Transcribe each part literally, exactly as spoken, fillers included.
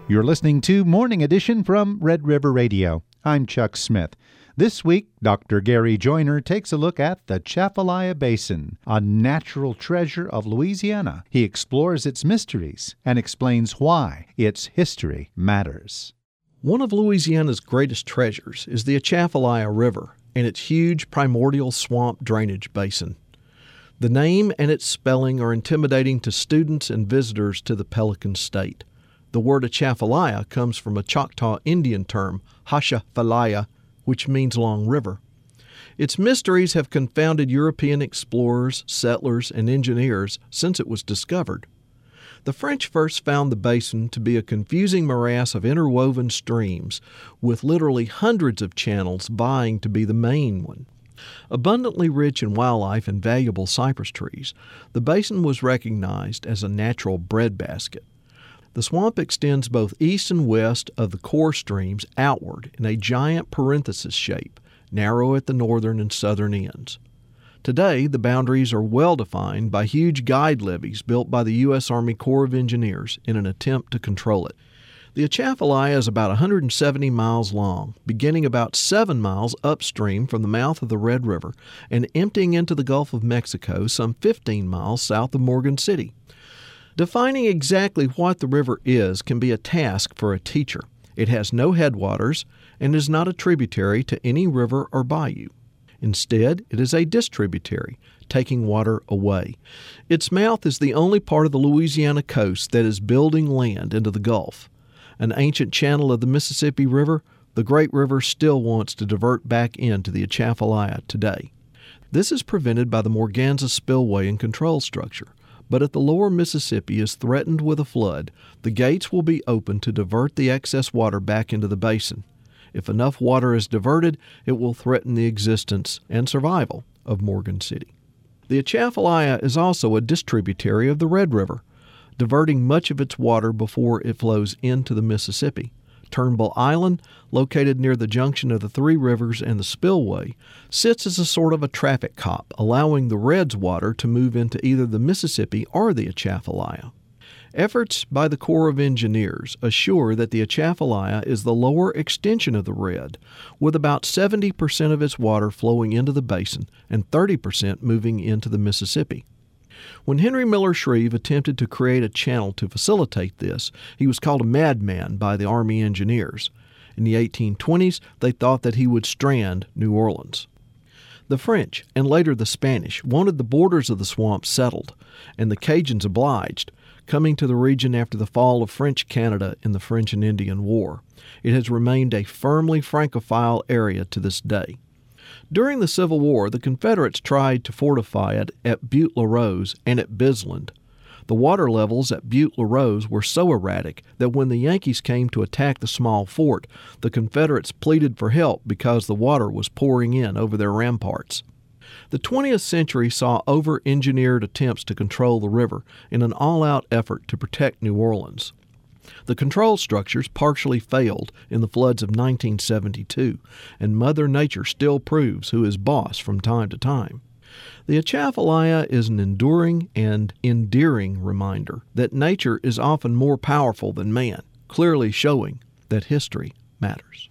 You're listening to Morning Edition from Red River Radio. I'm Chuck Smith. This week, Doctor Gary Joyner takes a look at the Atchafalaya Basin, a natural treasure of Louisiana. He explores its mysteries and explains why its history matters. One of Louisiana's greatest treasures is the Atchafalaya River and its huge primordial swamp drainage basin. The name and its spelling are intimidating to students and visitors to the Pelican State. The word Atchafalaya comes from a Choctaw Indian term, Hashafalaya, which means long river. Its mysteries have confounded European explorers, settlers, and engineers since it was discovered. The French first found the basin to be a confusing morass of interwoven streams, with literally hundreds of channels vying to be the main one. Abundantly rich in wildlife and valuable cypress trees, the basin was recognized as a natural breadbasket. The swamp extends both east and west of the core streams outward in a giant parenthesis shape, narrow at the northern and southern ends. Today, the boundaries are well defined by huge guide levees built by the U S Army Corps of Engineers in an attempt to control it. The Atchafalaya is about one hundred seventy miles long, beginning about seven miles upstream from the mouth of the Red River and emptying into the Gulf of Mexico some fifteen miles south of Morgan City. Defining exactly what the river is can be a task for a teacher. It has no headwaters and is not a tributary to any river or bayou. Instead, it is a distributary, taking water away. Its mouth is the only part of the Louisiana coast that is building land into the Gulf. An ancient channel of the Mississippi River, the Great River still wants to divert back into the Atchafalaya today. This is prevented by the Morganza spillway and control structure. But if the lower Mississippi is threatened with a flood, the gates will be open to divert the excess water back into the basin. If enough water is diverted, it will threaten the existence and survival of Morgan City. The Atchafalaya is also a distributary of the Red River, diverting much of its water before it flows into the Mississippi. Turnbull Island, located near the junction of the three rivers and the spillway, sits as a sort of a traffic cop, allowing the Red's water to move into either the Mississippi or the Atchafalaya. Efforts by the Corps of Engineers assure that the Atchafalaya is the lower extension of the Red, with about seventy percent of its water flowing into the basin and thirty percent moving into the Mississippi. When Henry Miller Shreve attempted to create a channel to facilitate this, he was called a madman by the Army engineers. In the eighteen twenties, they thought that he would strand New Orleans. The French, and later the Spanish, wanted the borders of the swamp settled, and the Cajuns obliged, coming to the region after the fall of French Canada in the French and Indian War. It has remained a firmly Francophile area to this day. During the Civil War, the Confederates tried to fortify it at Butte La Rose and at Bisland. The water levels at Butte La Rose were so erratic that when the Yankees came to attack the small fort, the Confederates pleaded for help because the water was pouring in over their ramparts. The twentieth century saw over-engineered attempts to control the river in an all-out effort to protect New Orleans. The control structures partially failed in the floods of nineteen seventy-two, and Mother Nature still proves who is boss from time to time. The Atchafalaya is an enduring and endearing reminder that nature is often more powerful than man, clearly showing that history matters.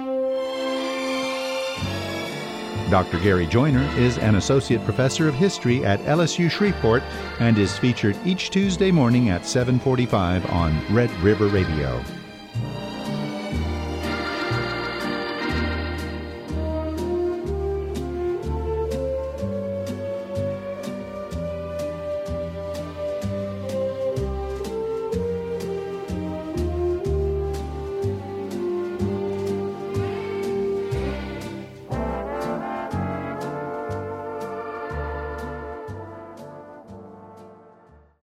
Doctor Gary Joyner is an associate professor of history at L S U Shreveport and is featured each Tuesday morning at seven forty-five on Red River Radio.